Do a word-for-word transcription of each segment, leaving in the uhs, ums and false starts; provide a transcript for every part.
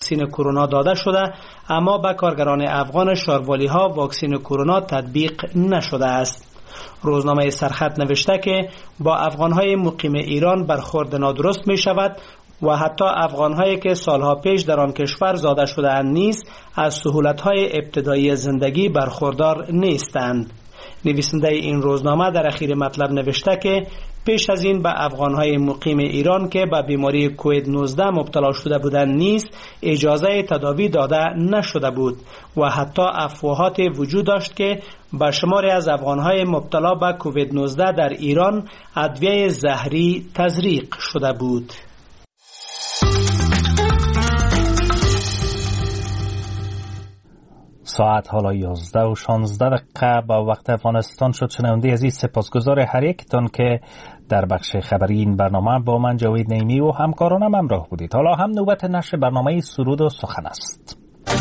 واکسن کرونا داده شده، اما به کارگران افغان شاروالی ها واکسن کرونا تطبیق نشده است. روزنامه سرخط نوشته که با افغانهای مقیم ایران برخورد نادرست می شود و حتی افغانهایی که سالها پیش در آن کشور زاده شده‌اند نیز از سهولت‌های ابتدایی زندگی برخوردار نیستند. نویسنده این روزنامه در اخیر مطلب نوشته که پیش از این به افغانهای مقیم ایران که به بیماری کووید نوزده مبتلا شده بودند نیز اجازه تداوی داده نشده بود و حتی افواهات وجود داشت که به شماری از افغانهای مبتلا به کووید نوزده در ایران ادویه زهری تزریق شده بود. ساعت حالا یازده و شانزده دقیقه با وقت افغانستان شد. شنونده عزیز، سپاسگزار هر یکتان که در بخش خبری این برنامه با من جاوید نعیمی و همکارانم همراه بودید. حالا هم نوبت نشر برنامه سرود و سخن است.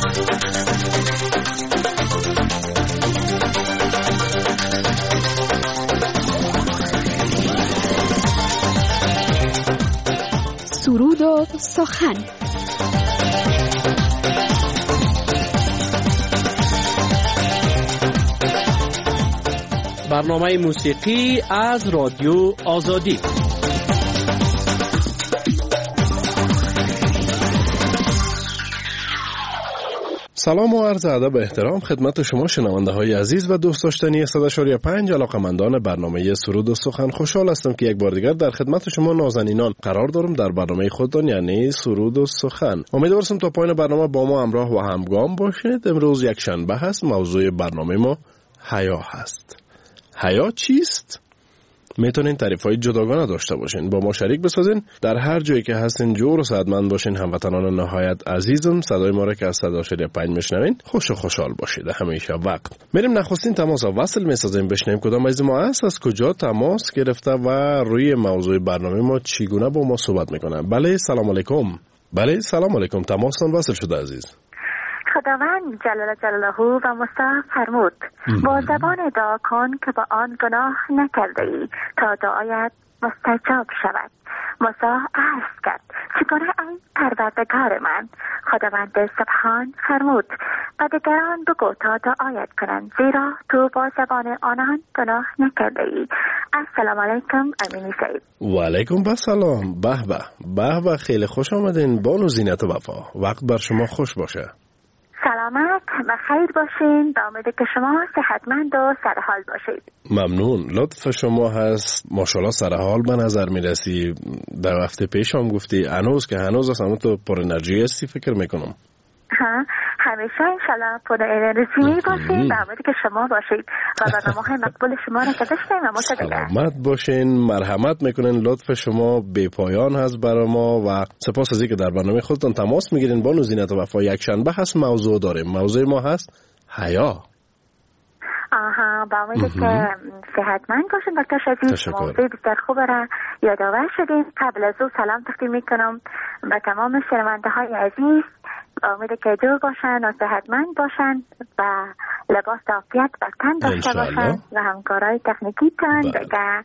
سرود و سخن. برنامه موسیقی از رادیو آزادی. سلام و عرض ادب و احترام خدمت شما شنونده های عزیز و دوست داشتنی صد و چهار و پنج علاقه‌مندان برنامه سرود و سخن. خوشحال هستم که یک بار دیگر در خدمت شما نازنینان قرار دارم در برنامه خودتان، یعنی سرود و سخن. امیدوارم تا پایان برنامه با ما همراه و همگام باشید. امروز یک شنبه هست. موضوع برنامه ما حیا هست. حیا چیست؟ میتونین تعریف‌های جداگانه داشته باشین، با ما شریک بسازین. در هر جایی که هستین جور و سعادتمند باشین. هموطنان نهایت عزیزم، صدای ما را که از صد و چهار و پنج میشنوین خوش و خوشحال باشید همیشه وقت. میریم نخستین تماس و وصل میسازیم، بشنویم کدام عزیز ما است، از کجا تماس گرفته و روی موضوع برنامه ما چگونه با ما صحبت میکنه. بله سلام علیکم. بله سلام علیکم، تماستان وصل شده عزیز. خداوند جلال جلاله و مصطفی فرمود با زبان دعا کن که با آن گناه نکرده ای تا دعایت مستجاب شود. موسی عرض کرد چگونه ای پروردگار من؟ خداوند سبحان فرمود و دیگران بگو تا دعایت کنند، زیرا تو با زبان آنان گناه نکرده ای. السلام علیکم امینی سعید. و علیکم السلام. به به به به، خیلی خوش آمدین بانو زینت و وفا. وقت بر شما خوش باشه. سلامت و خیر باشین، با امید که شما صحتمند و سرحال باشید. ممنون، لطف شما هست. ماشاءالله سرحال به نظر میرسی. در هفته پیش هم گفتی هنوز که هنوز هست، اما تو پر انرژی هستی فکر میکنم. ها همیشه انشالله پر انرژی می باشین، به امید که شما باشید و برنامه های مقبول شما را که داشتیم و متشکرم. سلامت باشین، مرحمت میکنین. لطف شما بی پایان هست برای ما و سپاس از اینکه در برنامه خودتون تماس میگیرین. بانو زینت و وفا، یک شنبه هست موضوع داریم. موضوع ما هست حیا. آها، با امید که صحتمند باشین دکتر شدید. موضوع بسیار خوب را یادآور شدیم. قبل از او سلام تقدیم میکنم به تمام شنونده های عزیز. امید که جور باشن و صحتمند باشن و لباس عافیت و تن داشته باشن و همکارای تکنیکی تان دیگه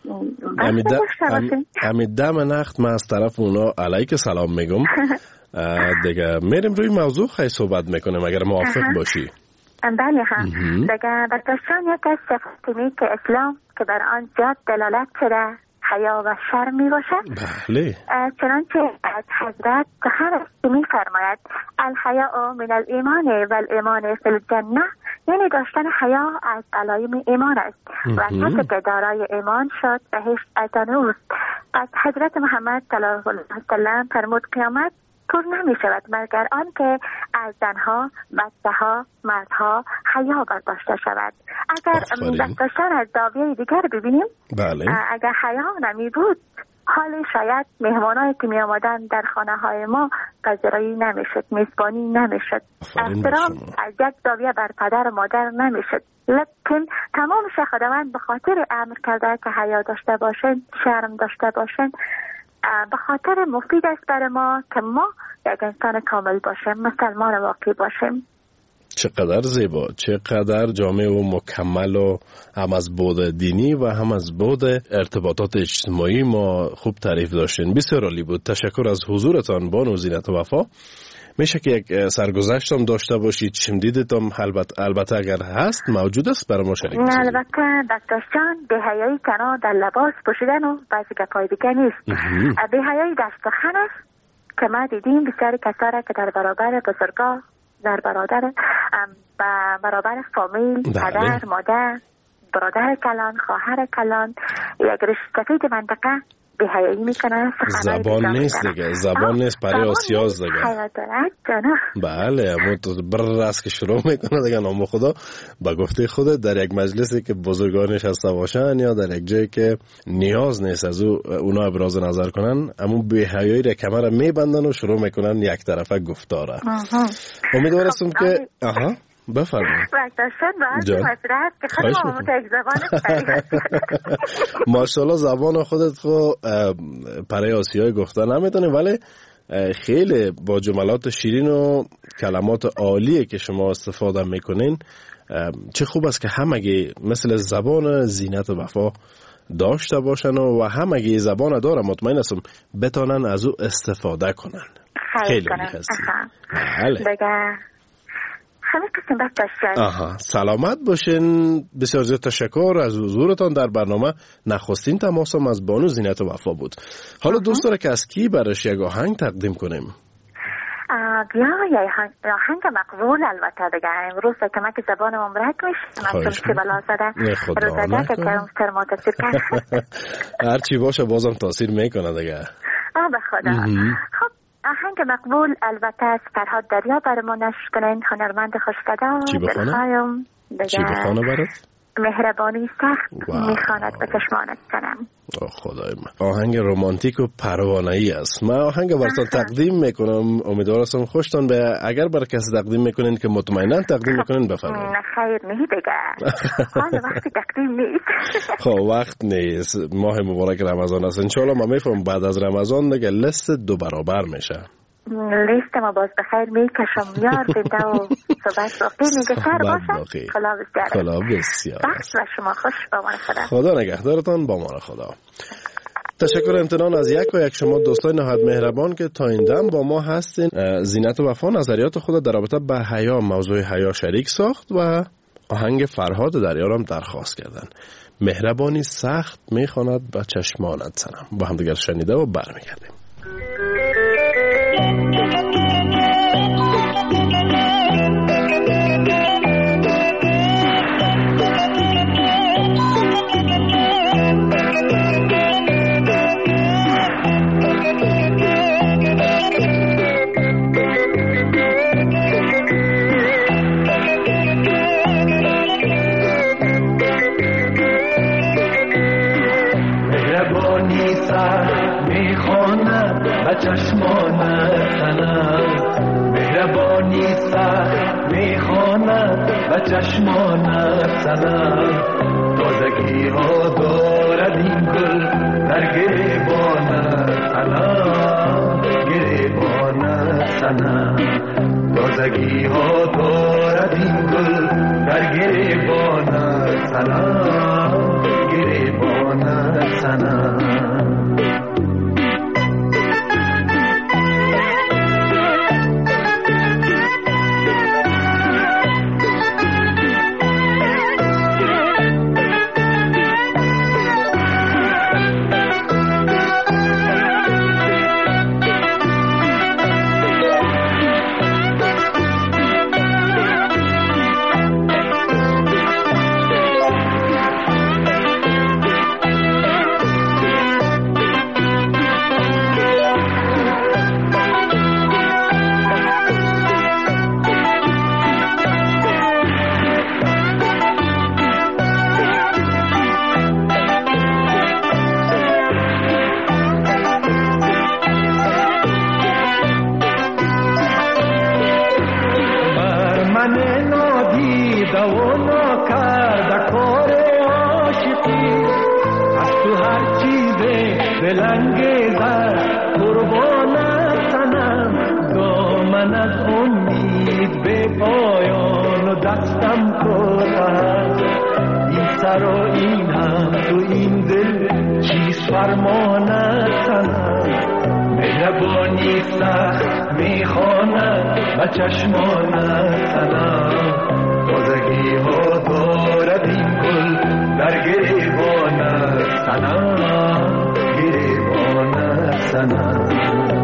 همین دم نخت من از طرف اونا علیک سلام میگم. دیگه میریم روی موضوع خیلی صحبت میکنیم اگر موافق باشی. بله هم دیگه برداشتان یک از صفاتی که اسلام که بر آن زیاد دلالت شده حیا و شرم می باشد. بله. چنانچه از حضرت سخن می فرماید الحیاء من الایمان و الایمان فی الجنه، یعنی داشتن حیا از علائم ایمان است و کسی که دارای ایمان شد بهشت از آن اوست. از حضرت محمد صلی الله علیه و سلم فرمود قیامت پر نمی شود مگر آن که از زنها، بچه‌ها، مردها حیا برداشته شود. اگر داشتن از زاویه دیگر ببینیم، بله. اگر حیا نمی بود حال شاید مهمانایی که می آمدن در خانه های ما پذیرایی نمی شد، میزبانی نمی شد، احترام از یک زاویه بر پدر و مادر نمی شد. لیکن تمام خداوند به خاطر امر کرده که حیا داشته باشین، شرم داشته باشین، به خاطر مفید است برای ما که ما یک انسان کامل باشیم، مسلمان واقعی باشیم. چقدر زیبا، چقدر جامع و مکمل و هم از بعد دینی و هم از بعد ارتباطات اجتماعی ما خوب تعریف داشتین. بسیار عالی بود. تشکر از حضورتان بانو زینت و وفا. میشه که یک سرگذشت هم داشته باشید، شنیدید هم البته البته اگر هست موجود است برای ما شریک بسید. البته دکتر جان، بی‌حیایی تنها در لباس پوشیدن و بعضی گپای دیگه نیست. بی‌حیایی در سخن است که ما دیدیم بسیاری کسا که در برابر بزرگا، در برابر برابر فامیل، پدر، مادر، برادر کلان، خواهر کلان، یک رشته منطقه بی‌حیایی میکنه. زبان نیست دیگه، زبان نیست، پره آسیاز دیگه. بله، اما تو بر است که شروع میکنه دیگه. نام خدا با گفته خودت در یک مجلسی که بزرگان نشسته باشن یا در یک جایی که نیاز نیست از او اونا ابراز نظر کنن، اما بی‌حیایی را کمر میبندن و شروع میکنن یک طرفه گفتاره. امیدوار هستم که آها بفرمایید. وقتاشون باید مسئلت که خیلی ما یک زبان ماشاءالله زبان خودت خو پره آسیای گفتن نمیتونی، ولی خیلی با جملات شیرین و کلمات عالیه که شما استفاده میکنین. چه خوب است که همگی مثل زبان زینت و وفا داشته باشن و همگی زبان داره، مطمئن هستم بتانن از او استفاده کنن. خیلی هستی. بله. آها، سلامت باشین. بسیار زیاد تشکر از حضورتان در برنامه. نخستین تماسم از بانو زینت و وفا بود. حالا دوست داره که از کی برش یک آهنگ تقدیم کنیم؟ بیا یه آهنگ مقبول البته دیگه. امروز کمک زبان ممرک میشه. من چه بلا زده روزگه که کمتر ما تاثیر کرد. هرچی باشه بازم تاثیر میکنه دیگه. آه به خدا. خب آهنگ مقبول البته از فرهاد دریا برامون نشر کنین، هنرمند خوش‌صدا. چی بخونه؟ چی بخونه برات؟ مهربانی سخت میخواند به چشمانت کنم. خدای من، آهنگ رومانتیک و پروانه‌ای است. من آهنگ براتون تقدیم میکنم، امیدوارم خوشتون به. اگر برای کسی تقدیم میکنین که مطمئنا تقدیم میکنین بفرمایید. نه خیر نه دیگه، حالا وقتی تقدیم نیست. خب وقت نیست، ماه مبارک رمضان است. ان شاء الله ما میفهم بعد از رمضان دیگه لیست دو برابر میشه. لیست ما باز بخیر میکشم یار زنده و صحبت باقی نگهتر باشه. خلا بسیار خلا بسیار بخش و شما خوش با من خدا. خدا نگهدارتان، با من خدا. تشکر امتنان از یک و یک شما دوستای نهایت مهربان که تا این دم با ما هستین. زینت و وفا نظریات خود در رابطه با حیا، موضوع حیا شریک ساخت و آهنگ فرهاد دریارم درخواست کردن. مهربانی سخت میخواند به چشمانت صنم. با هم دیگر شنیده و برمیگردیم. چشمانت سنم، مهربانی سخت میخواند و چشمانت سنم. تازگی ها دارد این گل در گریبانت سنم، گریبانت سنم. تازگی ها دارد این گل در گریبانت سنم، گریبانت سنم. فرمانت سنم، مهربانی سخت میخواند و چشمانت سلام تازگی ها دارد این گل در گریبانت سلام گریبانت سلام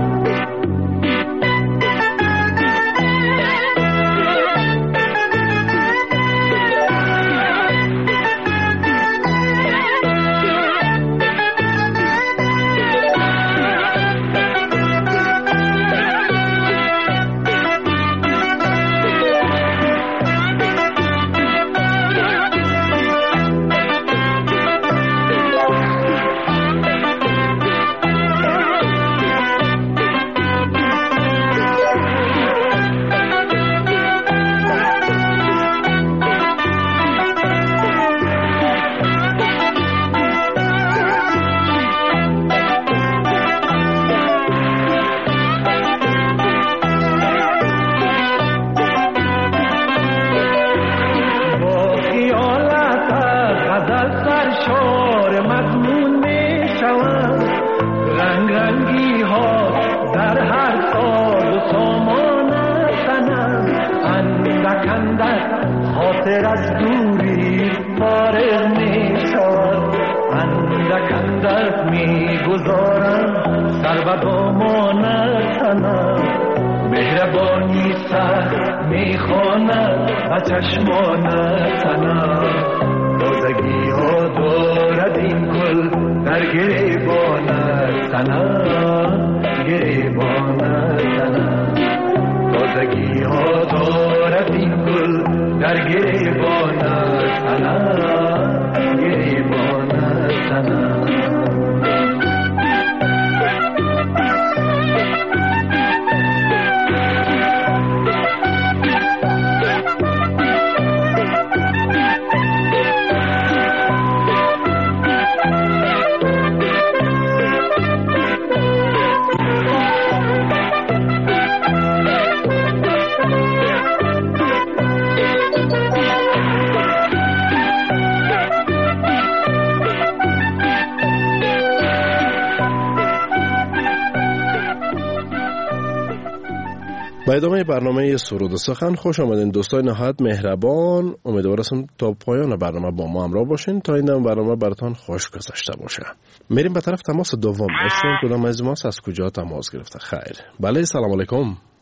چشمانت سنم تازگی ها دارد این گل در گریبانت سنم گریبانت سنم تازگی ها دارد این گل در گریبانت سنم گریبانت سنم با ادامه برنامه سرود و سخن خوش آمدین دوستای نهایت مهربان. امیدوارم تا پایان برنامه با ما همراه باشین تا این برنامه براتون خوش گذشته باشه. میریم به طرف تماس دوم. بشین کدام از ما از کجا تماس گرفته؟ خیر. بله سلام علیکم.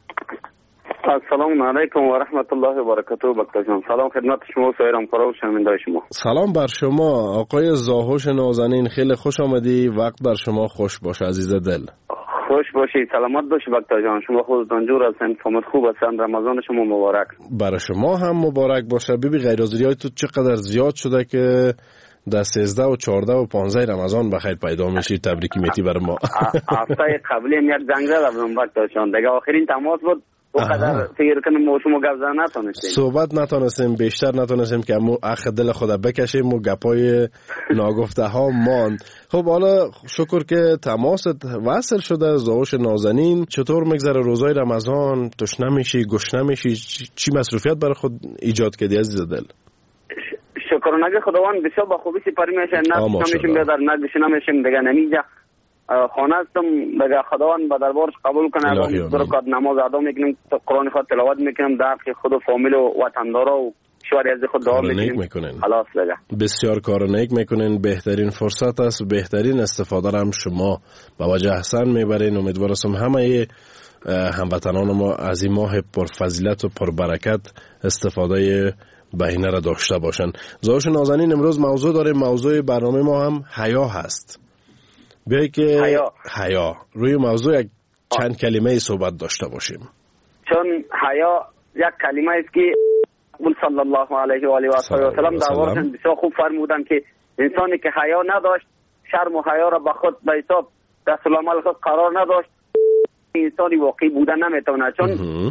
السلام علیکم و رحمت الله و برکاته. بکتا جان سلام خدمت شما و سایر همکارا و شنوندگان شما. سلام بر شما آقای زاهوش نازنین، خیلی خوش آمدی. وقت بر شما خوش باشه عزیز دل. خوش باشید، سلامت باشید بکتا جان. شما خودتان جور هستین، فهمت خوب هستین. رمضان شما مبارک. برای شما هم مبارک باشه. بیبی غیرحاضری های تو چقدر زیاد شده که در سیزده و چهارده و پانزده رمضان بخیر پیدا میشی. تبریکی میتی برای ما. هفته قبلی هم یک زنگ زدم بکتا جان، دیگه آخرین تماس بود. وقدر فکر کنم ما شما گپ زدن نتونستیم، صحبت نتونستیم، بیشتر نتونستیم که مو اخ دل خدا بکشیم و گپای ناگفته ها ماند. خب حالا شکر که تماست وصل شده. زاهوش نازنین، چطور میگذره روزای رمضان؟ تشنه میشی، گشنه میشی؟ چی مصروفیت برای خود ایجاد کردی عزیز دل؟ شکر نگه خداوند بسیار با خوبی سپری میشه. نه میشیم بیادر، نه گشنه میشیم دیگه. نمیجا خانه هستم دیگه. خداوند به دربارش قبول کنه. الان دو رکعت نماز ادا میکنیم، قرآن خود تلاوت میکنیم، در حق خود و فامیل و وطندارا و شوهر از خود دعا میکنیم. خلاص دیگه بسیار کار نیک میکنین. بهترین فرصت است، بهترین استفاده هم شما با وجه احسن میبرین. امیدوارم همه هموطنان ما از این ماه پرفضیلت و پربرکت استفاده بهینه را داشته باشن. زاهوش نازنین، امروز موضوع داریم. موضوع برنامه ما هم حیا هست. بیایی که حیا. حیا روی موضوع یک چند کلمه صحبت داشته باشیم. چون حیا یک کلمه است که صلی الله علیه و آله و سلم در واقع بسیار خوب فرمودن که انسانی که حیا نداشت، شرم و حیا را به خود به حساب دست العمل خود قرار نداشت، انسانی واقعی بودن نمیتونه. چون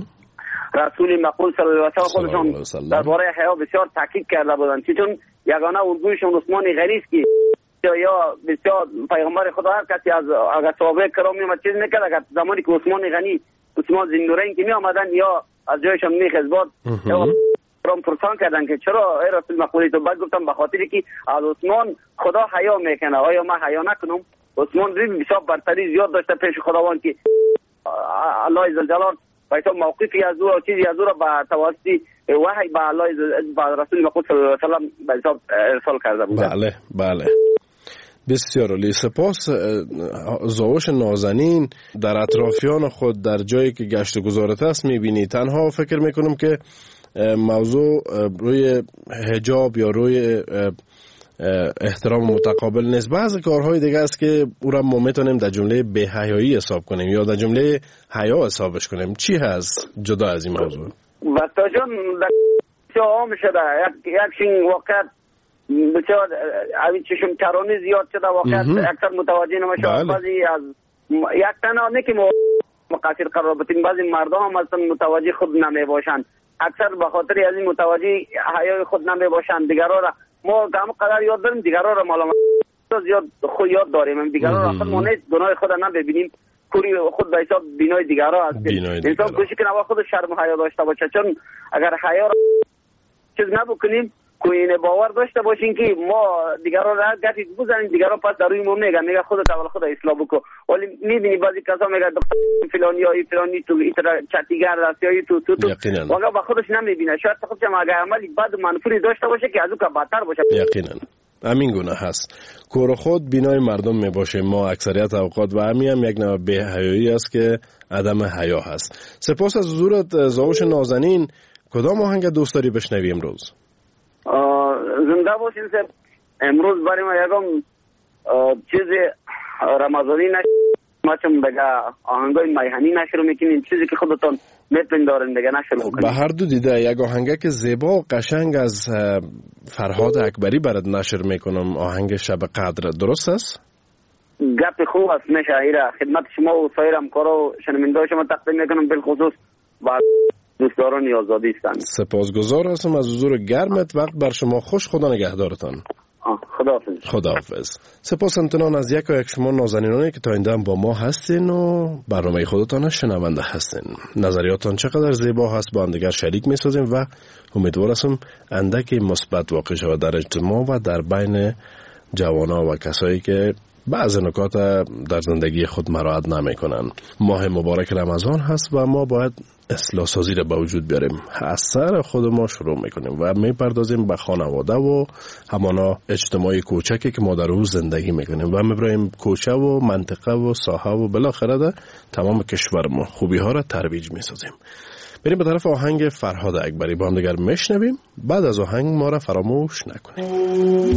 رسول مقبول صلی الله علیه و خودشون درباره حیا بسیار تاکید کرده بودند که چون یگانه الگویشون عثمان غنی است که یا بسیار پیغمبر خدا هر کسی از اگر صحابه کرام میومد چیز میکرد، اگر زمانی که عثمان غنی عثمان زندورین که می آمدن یا از جایشان میخزباد یا کرام پرسان کردن که چرا ای رسول مقبولی؟ تو بعد گفتم به خاطری که از عثمان خدا حیا میکنه، آیا من حیا نکنم؟ عثمان بسیار برتری زیاد داشته پیش خداوند که الله عزوجل به حساب موقفی از او و چیزی از او را به توسط وحی به الله به رسول مقبول صلی الله علیه و سلم به حساب ارسال کرده بود. بله بله بسیار عالی. سپاس. زاوش نازنین در اطرافیان خود در جایی که گشت و گذارت است میبینی، تنها فکر میکنم که موضوع روی حجاب یا روی احترام متقابل نیست. بعضی کارهای دیگه است که او را ما میتونیم در جمله بی‌حیایی حساب کنیم یا در جمله حیا حسابش کنیم. چی هست جدا از این موضوع؟ وقتا جان در عام شده یک یکشین واقعیت بسیار اوی چشم چرانی زیاد شده واقعیت اکثر متوجه نمیشه. بعضی از یک تنها نه که مقصر قرار بتیم، بعضی مردم هم اصلا متوجه خود نمی باشند، اکثر به خاطر از این متوجه حیای خود نمی باشند. دیگران را ما هم قدر یاد داریم، دیگران را مالا زیاد خود یاد داریم، دیگران را خود ما نیست گناه خود هم ببینیم، کوری خود به حساب بینای دیگران هست. انسان کوشش کنه خود شرم و حیا داشته باشه، چون اگر حیا را چیز نبکنیم کوین باور داشته باشین که ما دیگران را گفتی بزنیم، دیگران پس در روی ما میگن میگه خودت اول خود اصلاح بکن. ولی میبینی بعضی کسا میگه دکتر فلانی یا فلانی تو ایتر چتیگر است یا تو تو تو واقعا با خودش نمیبینه. شاید خودش هم اگه عملی بد و منفوری داشته باشه که از اون که بدتر باشه. یقینا همین گونه هست. کور خود بینای مردم میباشه. ما اکثریت اوقات و همین هم یک نوع بی‌حیایی است که عدم حیا هست. سپاس از حضورت زاوش نازنین. کدام آهنگ دوست داری بشنوی امروز؟ زنده باشین سب. امروز برای ما یکم چیز رمضانی نشد، ما چون بگه آهنگای میهنی نشر میکنیم، چیزی که خودتون میپندارین بگه نشر بکنیم. به هر دو دیده یک آهنگه که زیبا و قشنگ از فرهاد اکبری برات نشر میکنم، آهنگ شب قدر، درست است؟ گپ خوب است. میشه ایره خدمت شما و سایر همکارا و شنونده‌های شما تقدیم میکنم، بالخصوص با دوستداران آزادی هستند. سپاسگزار هستم از حضور گرمت. وقت بر شما خوش. خدا نگهدارتان. خداحافظ. خداحافظ. سپاس امتنان از یک و یک شما نازنینانی که تا این دم با ما هستین و برنامه خودتان شنونده هستین. نظریاتان چقدر زیبا هست با هم دیگر شریک می سازیم و امیدوار هستم اندکی مثبت واقع شود در اجتماع و در بین جوانا و کسایی که بعض نکات در زندگی خود مراعات نمی کنن. ماه مبارک رمضان هست و ما باید اصلاح سازی را به وجود بیاریم. از سر خود ما شروع میکنیم و میپردازیم به خانواده و همانا اجتماعی کوچکی که ما در اون زندگی میکنیم و میبریم کوچه و منطقه و ساحه و بالاخره در تمام کشور ما خوبی ها را ترویج میسازیم. بریم به طرف آهنگ فرهاد اکبری با هم دیگر میشنویم. بعد از آهنگ ما را فراموش نکنیم.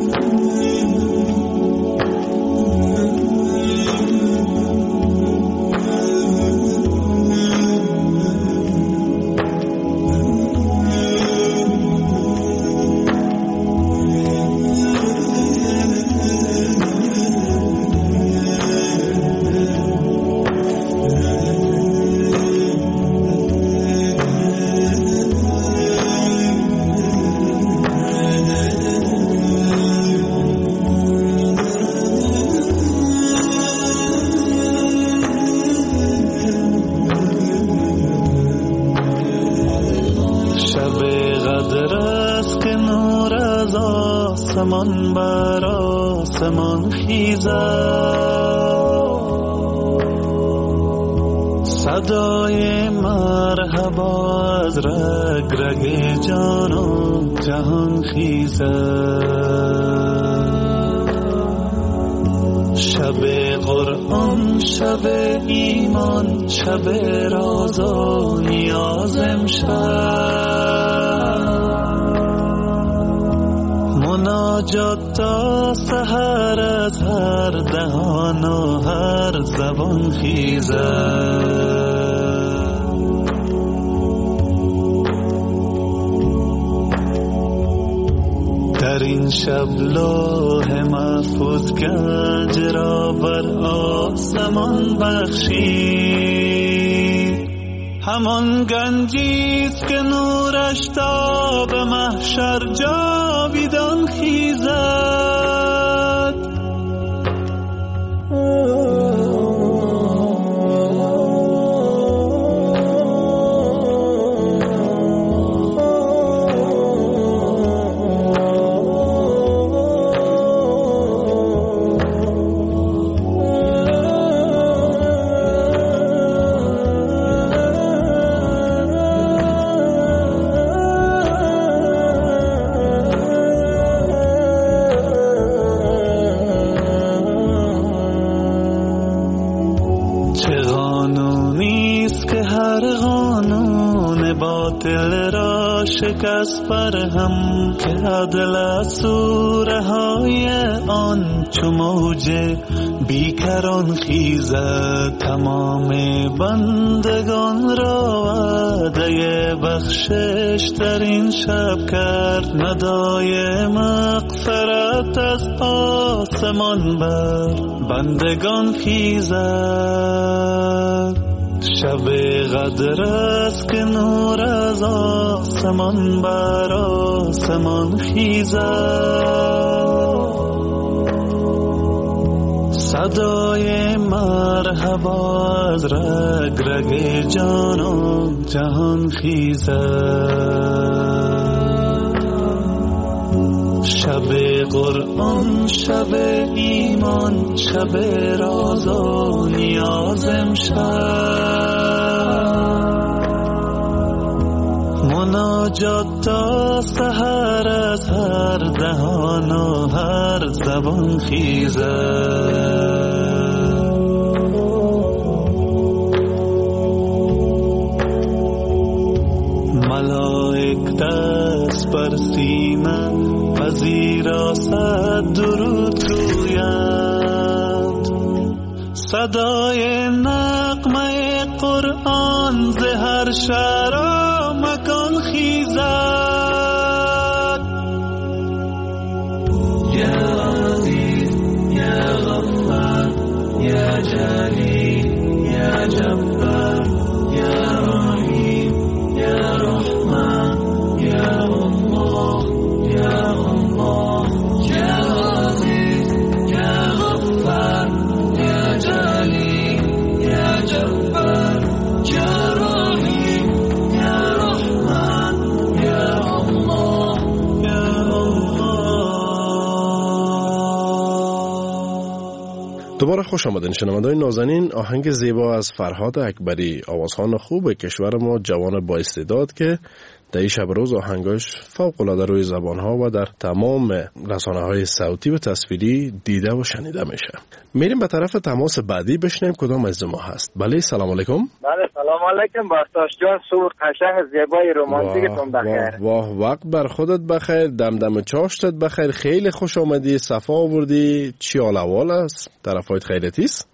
آسمان بر آسمان خیزد، صدای مرحبا از رگ رگ جان و جهان خیزد. شب قرآن، شب ایمان، شب راز و نیاز امشب، مناجات تا سحر از هر دهان و هر زبان خیزد. در این شب لوح محفوظ گنج را بر آسمان بخشید، همان گنجیست که نورش تا به محشر جاویدان خیزد. قانون باطل را شکست برهم که عدل از سوره های آن چو موج بیکران خیزد. تمام بندگان را وعده بخشش در این شب کرد، ندای مغفرت از آسمان بر بندگان خیزد. شب قدر است که نور از آسمان بر آسمان خیزد. صدای مرحبا از رگ رگ جان و جهان خیزد. شب قرآن، شب ایمان، شب راز و نیاز امشب. مناجات تا سحر از هر دهان و هر زبان خیزد. ملائک دست بر سینه پذیرا صد درود گویند. صدای نغمه قرآن ز هر شهر و مکان خیزد. یا عزیز یا غفار یا جلیل یا جبار یا رحیم یا رحمان یا الله یا الله. یا عزیز یا غفار یا جلیل یا جبار یا رحیم یا رحمان یا الله یا الله. دوباره خوش آمدین شنوندگان نازنین. آهنگ زیبا از فرهاد اکبری، آوازخوان خوب کشور ما، جوان با استعداد که در این شب روز آهنگاش فوق العاده روی زبانها و در تمام رسانه‌های صوتی و تصویری دیده و شنیده میشه. میریم به طرف تماس بعدی بشنیم کدام از ما هست. بله سلام علیکم. بله سلام علیکم بختاش جان. صبح قشنگ زیبای رمانتیکتون بخیر. واه واه وقت بر خودت بخیر، دمدم چاشتت بخیر. خیلی خوش آمدی، صفا آوردی. چی حال احوال است؟ طرفایت خیرتی است؟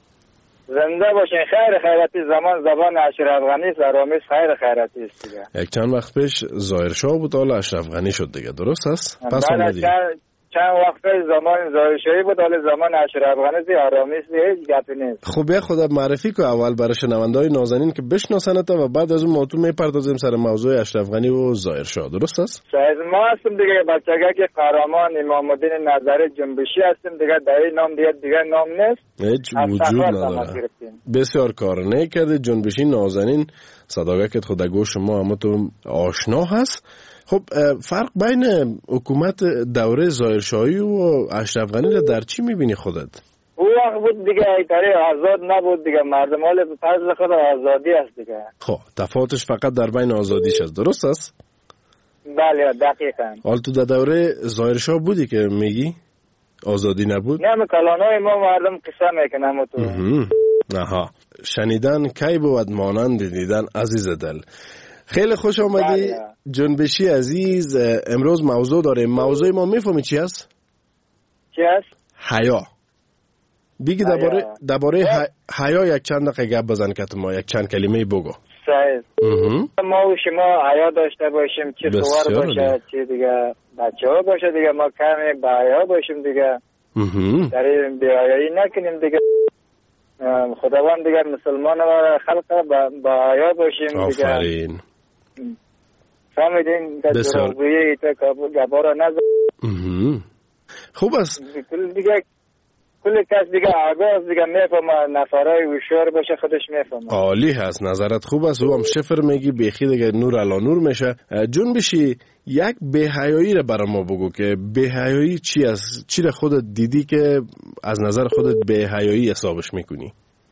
زنده باشین. خیر خیرتی زمان زبان اشرف غنی است. آرامیز خیر خیرتی است دیگه. یک چند وقت پیش ظاهر شاه بود، حالا اشرف غنی شد دیگه، درست است؟ پس بله آمدی. چند, چند وقت پیش زمان ظاهر شاهی بود، حالا زمان اشرف غنی است. آرامیز هیچ گپی نیست. خب بیا خودت معرفی کو اول برای شنونده‌های نازنین که بشناسنت و بعد از اون موضوع میپردازیم سر موضوع اشرف غنی و ظاهر شاه، درست است؟ سایز ما هستم دیگه، بچگی که قهرمان امام الدین نظری جنبشی هستیم دیگه. در این نام دیگه دیگه نام نیست، هیچ وجود نداره. بسیار کار نکردی. جنبشی نازنین صداقت خود گوش ما همه تو آشنا هست. خب فرق بین حکومت دوره ظاهرشاهی و اشرف غنی را در چی میبینی خودت؟ او وقت بود دیگه ایتاری آزاد نبود دیگه، مردم حال فضل خود آزادی است دیگه. خب تفاوتش فقط در بین آزادیش است، درست است؟ بله دقیقاً. حال تو در دوره ظاهرشاه بودی که میگی آزادی نبود؟ نه کلانای ما مردم قصه میکنم تو. آها شنیدن کی بود مانند دیدن عزیز دل. خیلی خوش آمدی. بله. جنبشی عزیز، امروز موضوع داریم. موضوع ما میفهمی چی است؟ چی است؟ حیا. بگی درباره درباره حیا یک چند دقیقه گپ بزن که ما یک چند کلمه بگو. صحیح. ما و شما حیا داشته باشیم، چه سوار باشه چه دیگه بچه ها باشه دیگه، ما کمی با حیا باشیم دیگه. در این بی‌حیایی نکنیم دیگه. خداوند دیگه مسلمان و خلق با حیا باشیم دیگه. آفرین. فهمیدین که دروغگویی تا گبارا نزد. خوب است. دیگه کل کس دیگه آگاه دیگه میفهمه، نفرای هوشیار باشه خودش میفهمه. عالی هست، نظرت خوب است. او هم شفر میگی بیخی دیگه نور علا نور میشه. جنبشی یک بی‌حیایی را برای ما بگو که بی‌حیایی چی است؟ چی را خودت دیدی که از نظر خودت بی‌حیایی حسابش میکنی؟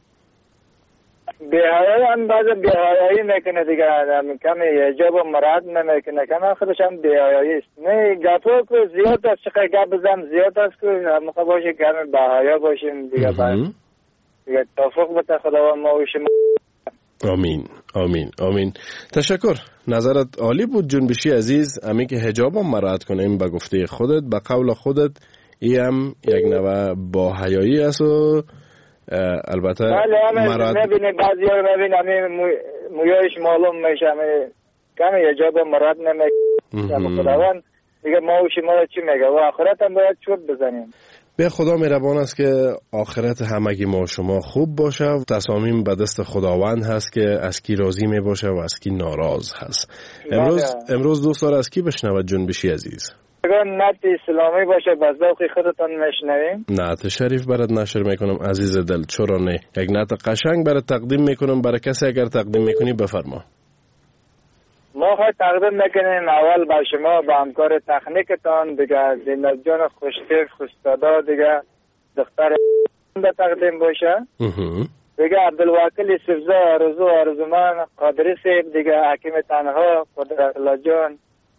بی‌حیایی هم بعضی بی‌حیایی میکنه دیگه، کمی حجاب و مراعات نمیکنه، کمی خودش هم بی‌حیایی است. نه گپا کو زیاد است، چقدر گپ بزنم زیاد است که موقع باشه که همه با حیا باشیم دیگه. بعد دیگه توفیق بده خداوند ما و شما. آمین آمین آمین. تشکر، نظرت عالی بود جنبشی عزیز. امی که حجاب هم مراعات کنیم به گفته خودت، به قول خودت، ای هم یک نوع با حیایی است و البته مراعات نبینه. بعضی ها نبینه امی مویایش معلوم میشه، امی کمی حجاب هم مراعات نمیشه. خداوند دیگه ما و شما چی میگه و آخرت هم باید چوب بزنیم. به خدا مهربان است که آخرت همگی ما و شما خوب باشه و تصامیم به دست خداوند هست که از کی راضی می باشه و از کی ناراض هست. امروز امروز دوست داره از کی بشنود جنبشی عزیز؟ اگر نعت اسلامی باشه باز ذوق خودتان میشنویم. نعت شریف برات نشر میکنم عزیز دل، چرا نه؟ یک نعت قشنگ برات تقدیم میکنم. برای کسی اگر تقدیم میکنی بفرما. ما خواهد تقدیم میکنیم اول با شما با همکار تکنیکتان دیگه زینت جان خوشتیف خوشتادا دیگه دختر به تقدیم باشه دیگه عبدالواکل سفزا آرزو آرزومان قادری سیب دیگه حکیم تنها قدرت الله جان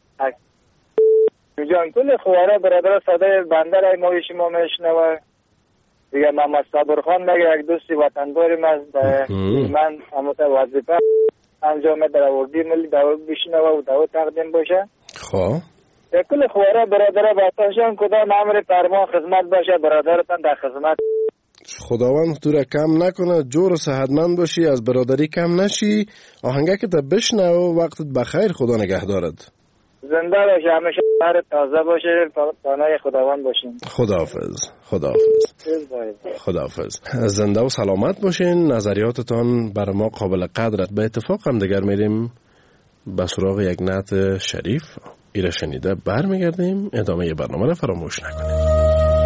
جان کل خواره برادر صدای بندر ای ماوی شما میشنوه دیگه محمد صابر خان میگه یک دوستی وطنباریم از من هموت وظیفه انجام در آوردی ملی دعوت بشنوه و دعوت تقدیم باشه. خب کل خواره برادر باتانشان کدام امر فرمان خدمت باشه برادرتان در خدمت. خداوند تو را کم نکنه، جور و صحتمند باشی، از برادری کم نشی. آهنگه که تا بشنو وقتت بخیر، خدا نگهدارت. زنده باشه، همیشه بر تازه باشه، پناه خداوند باشین. خداحافظ. خداحافظ. خداحافظ. زنده و سلامت باشین. نظریاتتان بر ما قابل قدرت. به اتفاق هم دیگر میریم به سراغ یک نعت شریف. ایره شنیده برمیگردیم. ادامه برنامه را فراموش نکنید.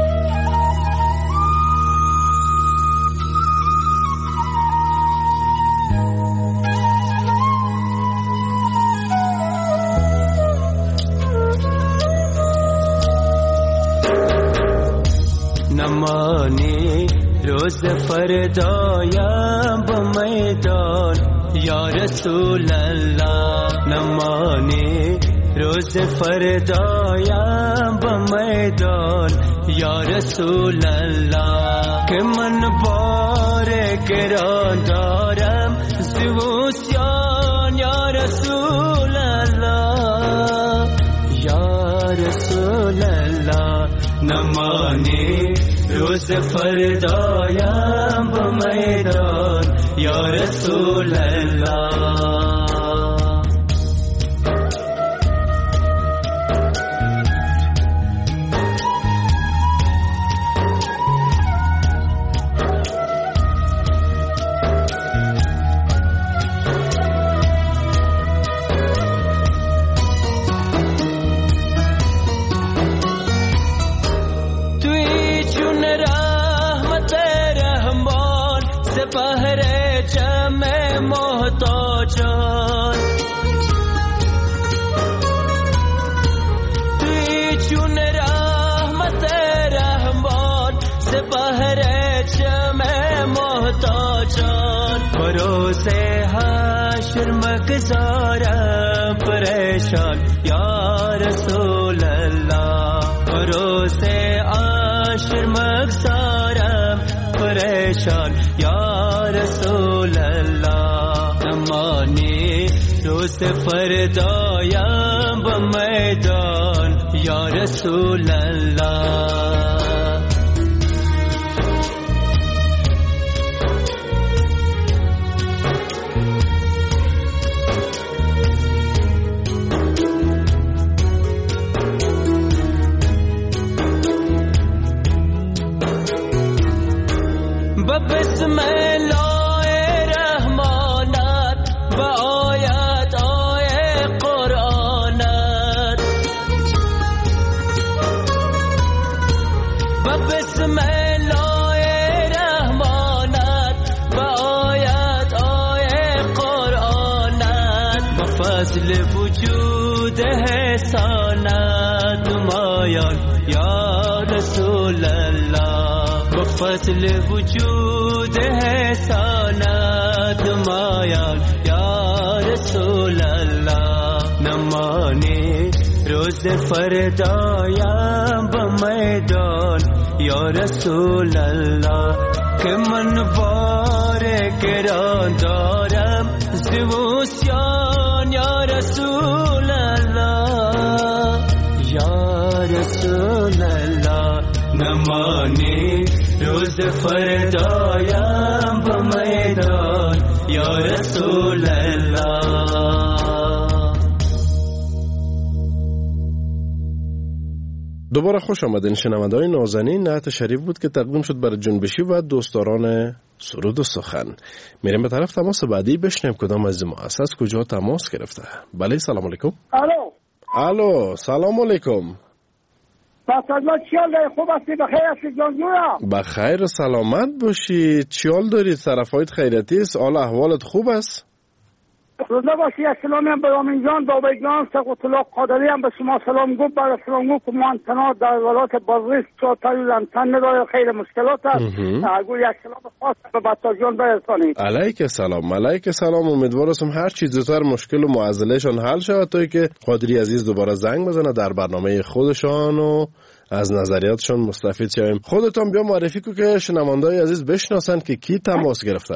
نمانی روز فردایم با میدان یا رسول الله. نمانی روز فردایم با میدان یا رسول الله. که من بار گران دارم زیوسیان یا رسول الله یا رسول الله. نمانی روز فردایم با میدان یا رسول الله. مگذارم پریشان یا رسول الله. روز عاشر مگذارم پریشان یا رسول الله. نمانی روز فردایم با میدان یا رسول الله. بسم الله رحمانت و آیت آی قرآنت. و بسم الله رحمانت و آیت آی قرآنت. و فضل وجود حسانت نمایان یا رسول الله. و فضل وجود حسانت نمایان یا رسول الله. نمانی روز فردایم با میدان یا رسول الله. که من بار گران دارم موسیان یا رسول الله یا رسول الله نمانی روز فردایم با میدان یا رسول الله. دوباره خوش آمدین شنونده‌های نازنین. نعت شریف بود که تقدیم شد برای جنبشی و دوستداران سرود و سخن. میریم به طرف تماس بعدی بشنیم کدام از مؤسس کجا تماس گرفته. بله سلام علیکم. الو الو سلام علیکم. سلامت چیال داری؟ خوب هستی؟ بخیر هستی جانجویا؟ بخیر سلامت باشی. چیال داری؟ طرفایت خیرتی است؟ حال احوالت خوب است؟ روزه باشی. سلامی هم به رامین جان داوی جان سقوط الله قادری هم به شما سلام گفت. برای سلام گفت که مانتنا در ولایت بازریس چوتایی لمتن نداره خیلی مشکلات هست. اگه یک سلام خاص به بطا جان برسانید. علیک سلام. علیک سلام. امیدوارم هر چیز زودتر مشکل و معضلهشان حل شود تا که قادری عزیز دوباره زنگ بزنه در برنامه خودشان و از نظریاتشون مستفید شویم. خودتون بیا معرفی کو که شنونده‌های عزیز بشناسن که کی تماس گرفته.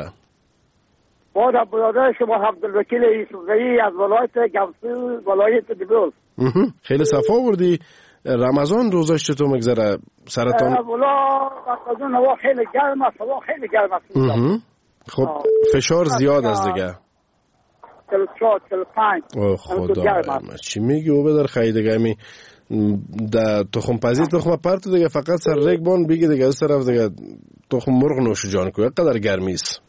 با برادر شما عبدالوکیل یوسفزئی از ولایت گوسو ولایت دیبروز. خیلی صفا بردی. رمضان روزاش چطور میگذره؟ سرطان والا رمضان هوا خیلی گرم است. هوا خیلی گرم است. خب فشار زیاد است دیگه. چهل و چهار چهل و پنج. اوه خدا چی میگی او بدر خیلی می در تخم پزی تخم پرتو دیگه فقط سر ریگ بان بگی دیگه از طرف دیگه تخم مرغ نوش جان کو قدر گرمی است.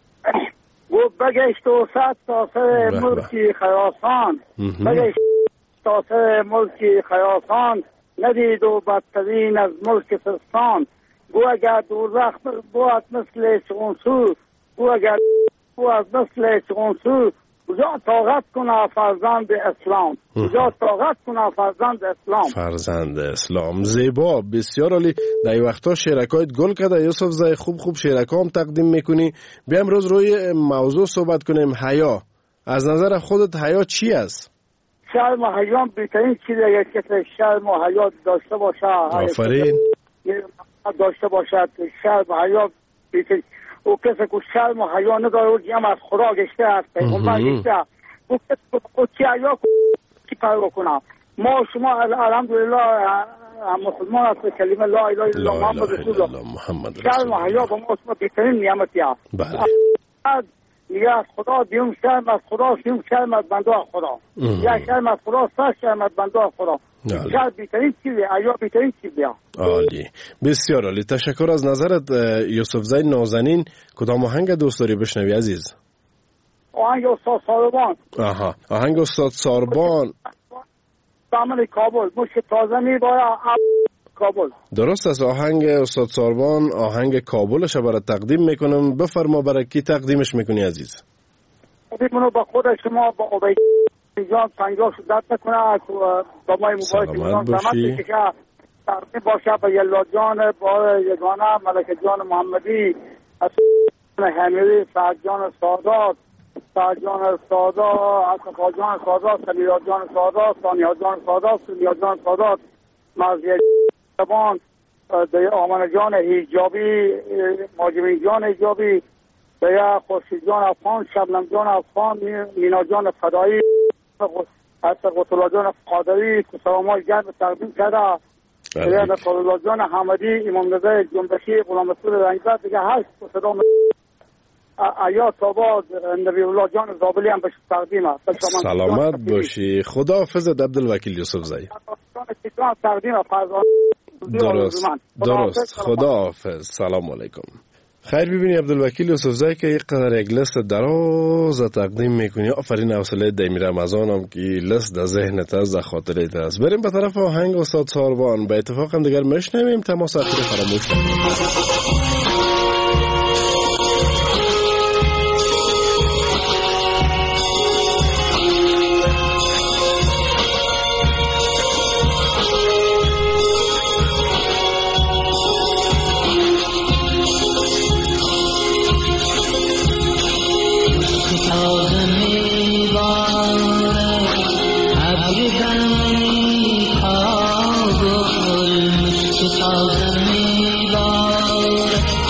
و بگشت و صد تا سر ملکی خراسان بگشت تا سر ملکی خراسان ندید و بدترین از ملک سستان. گو اگر دوزخ بود مثل چغنسو گو اگر بود مثل چغنسو کجا طاقت کنه فرزند اسلام. کجا طاقت کنه فرزند اسلام. فرزند اسلام زیبا بسیار عالی. در این وقتا شیرکایت گل کرده یوسف زای خوب خوب شیرکا هم تقدیم میکنی. بیا امروز روی موضوع صحبت کنیم حیا. از نظر خودت حیا چی است؟ شرم و حیا بهترین چیزه که شرم و حیا داشته باشه. آفرین. داشته باشد شرم و حیا بهترین. او کسی که شرم و حیا نداره او جمع از خدا گشته است. پیغمبر گشته او کسی که چی حیا چی پروا کنه. ما شما الحمدلله مسلمان است. کلمه لا اله الا الله محمد رسول الله. شرم و حیا با ما شما بهترین نعمتی است. بله. میگه از خدا دیوم شرم از خدا دیوم شرم از بنده خدا. یا شرم از خدا سر شرم از بنده خدا. شرم بیترین چیزه. حیا بیترین چیزه. عالی بسیار عالی. تشکر از نظرت یوسف زای نازنین. کدام آهنگ دوست داری بشنوی عزیز؟ آهنگ استاد ساربان. آها آهنگ استاد ساربان. دامن کابل مشک تازه میباید کابل. درست است. آهنگ استاد ساربان آهنگ کابلش برای تقدیم میکنم. بفرما برای کی تقدیمش میکنی عزیز؟ منو با خود شما با عبید جان پنجاه شدت نکنه با مای مبارک جان زحمت بکشه تقدیم باشه با یلا جان با یگانه ملک جان محمدی حمیدی سعد جان سادات سعد جان سادات عطفا جان سادات سلیلا جان سادات ثانیه جان سادات سلیلا جان سادات مرزیه جان آمن جان حجابی ماجمین جان حجابی بیا خورشید جان افغان شبنم جان افغان مینا جان فدایی حتی قطلا جان قادری که سلامای گرم تقدیم کرده بیا قطلا جان حمدی امام رضا جنبشی غلام رسول رنگزد دیگه هشت صدا آیات آباد نبی الله جان زابلی هم بهش تقدیم است. سلامت باشی. خدا حافظت عبدالوکیل یوسف زایی. درست درست خدا حافظ. سلام علیکم. خیر ببینی عبدالوکیل یوسف زایی که یک قدر یک لست دراز تقدیم میکنی. آفرین حوصله دایمی رمضان هم که لست در ذهنت است در خاطرت است. بریم به طرف آهنگ استاد ساربان. به اتفاق هم دیگر مشنویم. تماس اخیر فراموش نکنید. Thank you.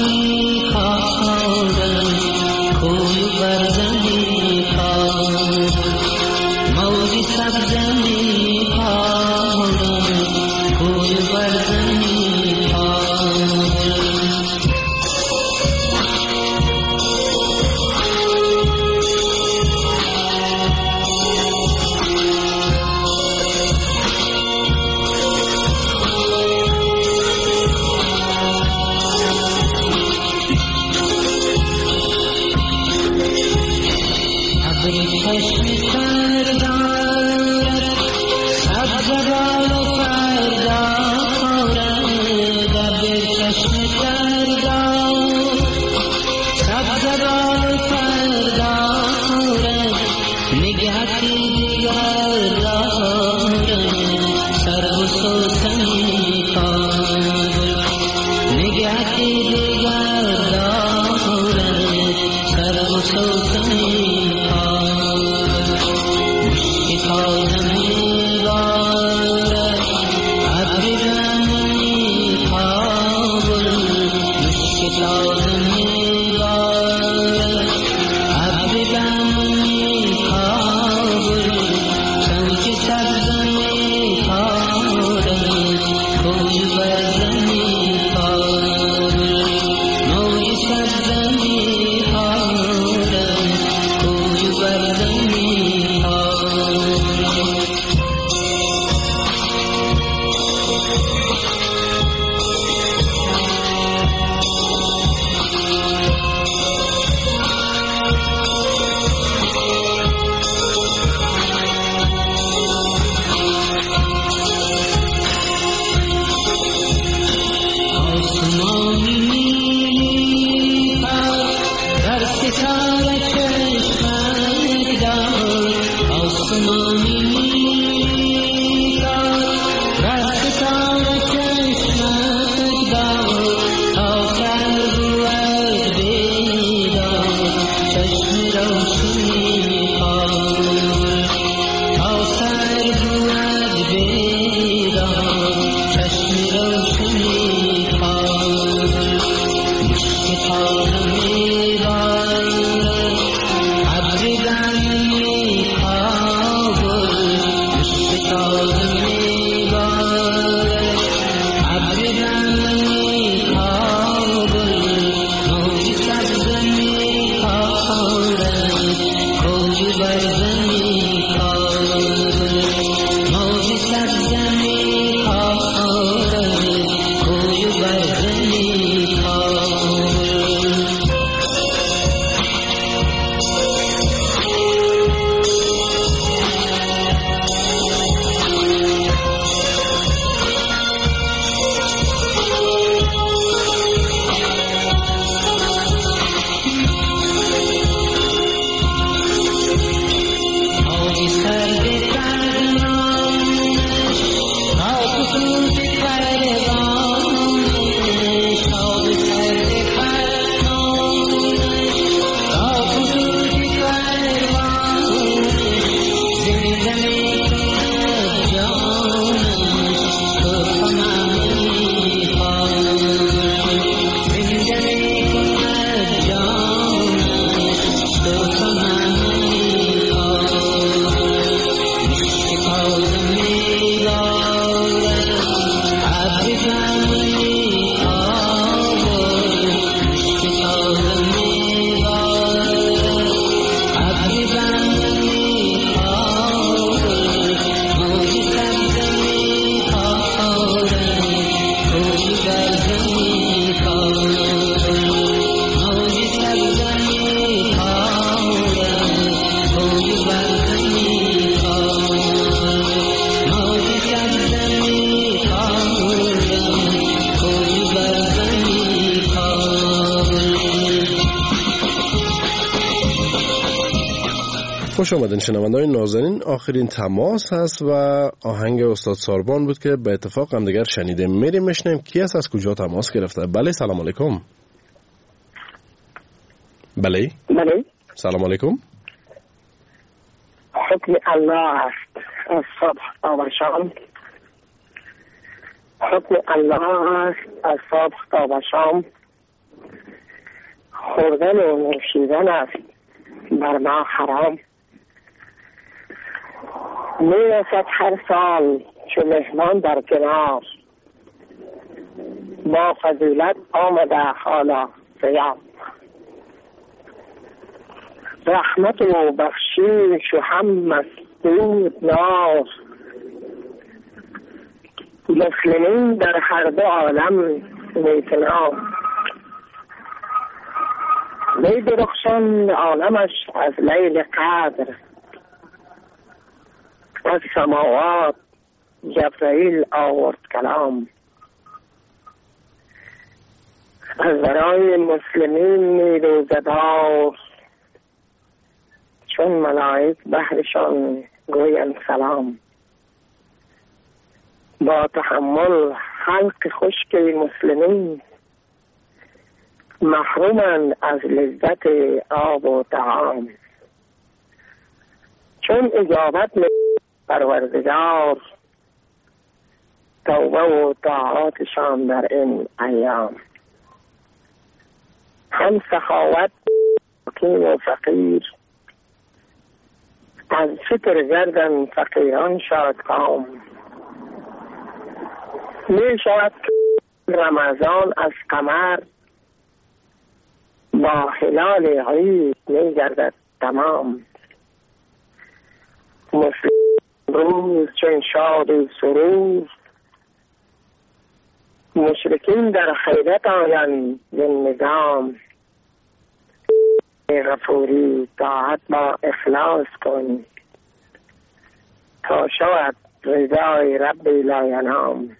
خوش آمدین شنونده‌های نازنین. آخرین تماس هست و آهنگ استاد ساربان بود که به اتفاق هم دیگر شنیدیم. میریم میشنیم کی است، از کجا تماس گرفته. بله سلام علیکم. بله بله سلام علیکم. حکم الله است از صبح تا به شام. حکم الله است از صبح تا به شام. خوردن و نوشیدن است بر ما حرام. می رسد هر سال چو مهمان در کنار، با فضیلت آمده حالا سیام. رحمت و بخشیش و هم مسدود نار، مسلمین در هر دو عالم نیکنام. می درخشان عالمش از لیل قدر، از سماوات جبرائیل آورد کلام. از برای مسلمین می روزدار، چون ملائک بهرشان گویند سلام. با تحمل خلق خشک مسلمین، محرومند از لذت آب و طعام. چون اجابت می پروردگار، توبه و طاعاتشان در این ایام. هم سخاوت مسکین و فقیر، از فطر گردن فقیران شاد قوم. می شود رمضان از قمر، با هلال عید می گردد تمام. مسلم روز چون شاد و سرور، مشرکین در خیرت آیند زین نظام. غفوری طاعت با اخلاص کن، تا شود رضای ربی لا ینام.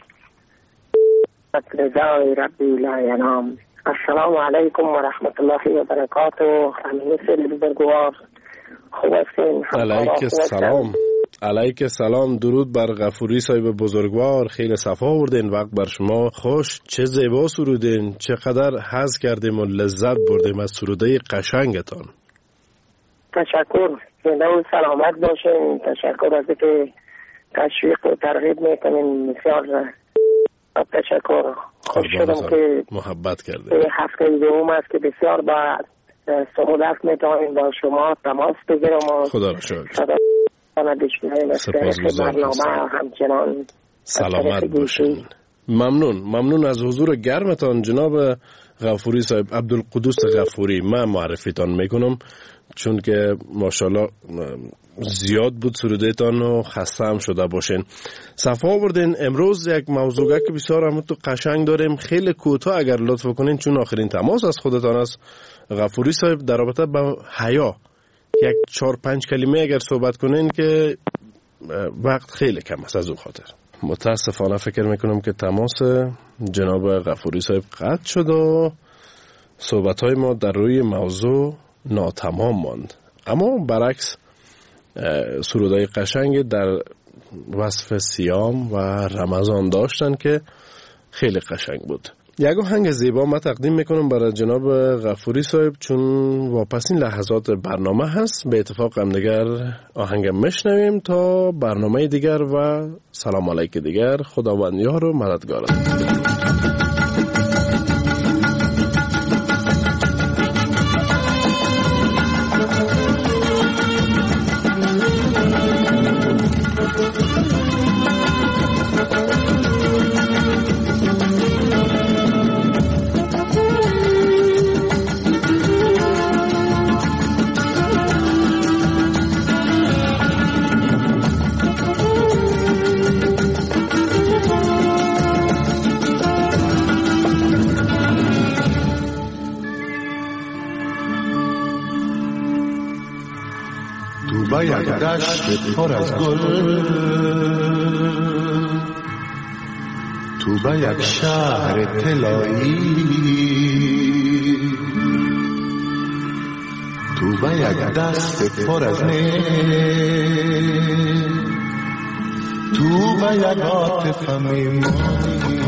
رضای ربی لا ینام. السلام علیکم و رحمت الله و برکاته. امین سیل بزرگوار، خوب هستین؟ علیک سلام. علیک سلام. درود بر غفوری صاحب بزرگوار. خیلی صفا آوردین، وقت بر شما خوش. چه زیبا سرودین، چقدر حظ کردیم و لذت بردیم از سروده قشنگتان. تشکر. زنده و سلامت باشین. تشکر از اینکه تشویق و ترغیب میکنین. بسیار تشکر. خوش شدم که محبت کرده. هفته دوم است که بسیار با سهولت میتونیم با شما تماس بگیرم. خدا را شکر. سپاسگزارم. همچنان سلامت باشین. ممنون ممنون از حضور گرمتان جناب غفوری صاحب. عبدالقدوس غفوری من معرفیتان میکنم، چون که ماشاءالله زیاد بود سرودهتان و خسته هم شده باشین. صفا آوردین. امروز یک موضوع که بسیار هم تو قشنگ داریم، خیلی کوتاه اگر لطف کنین، چون آخرین تماس از خودتان است غفوری صاحب، در رابطه با حیا یک چهار پنج کلمه اگر صحبت کنین که وقت خیلی کم است. از اون خاطر متاسفانه فکر میکنم که تماس جناب غفوری صاحب قطع شد و صحبت های ما در روی موضوع ناتمام ماند. اما برعکس سرودای قشنگ در وصف صیام و رمضان داشتن که خیلی قشنگ بود. یک آهنگ زیبا ما تقدیم میکنم برای جناب غفوری صاحب، چون واپسین لحظات برنامه هست. به اتفاق هم دیگر آهنگ میشنویم تا برنامه دیگر و سلام علیک دیگر. خداوند یار و مددگار. یک دشت پر از گل، تو به یک شهر طلایی، تو به یک دست پر از نی، تو به یک عاطفه میمانی.